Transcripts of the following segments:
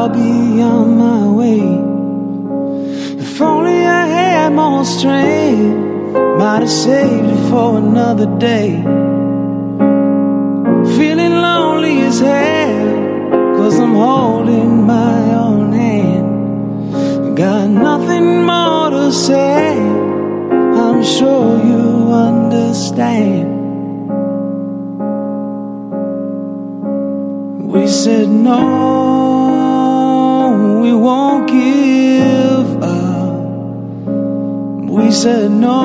I'll be on my way. If only I had more strength, might have saved it for another day. Feeling lonely as hell, 'cause I'm holding my own hand. Got nothing more to say, I'm sure you understand. We said no, we won't give up. We said no,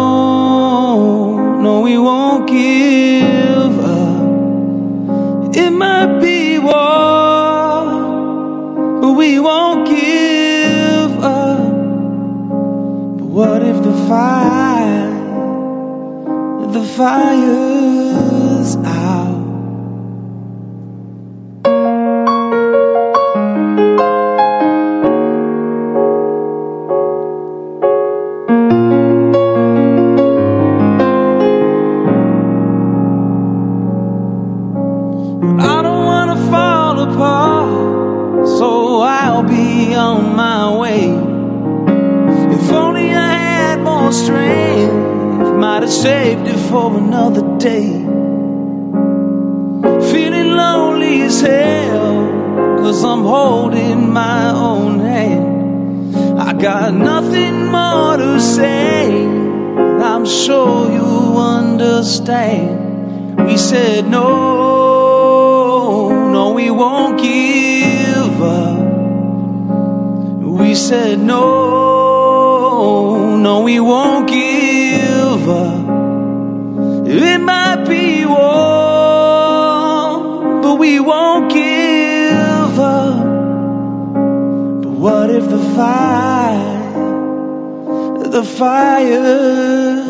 no, we won't give up. It might be war, but we won't give up. But what if the fire's out? I don't wanna fall apart, so I'll be on my way. If only I had more strength, might have saved it for another day. Feeling lonely as hell, 'cause I'm holding my own hand. I got nothing more to say, I'm sure you understand. We said no, no, we won't give up. We said no, no, we won't give up. It might be war, but we won't give up. But what if the fire's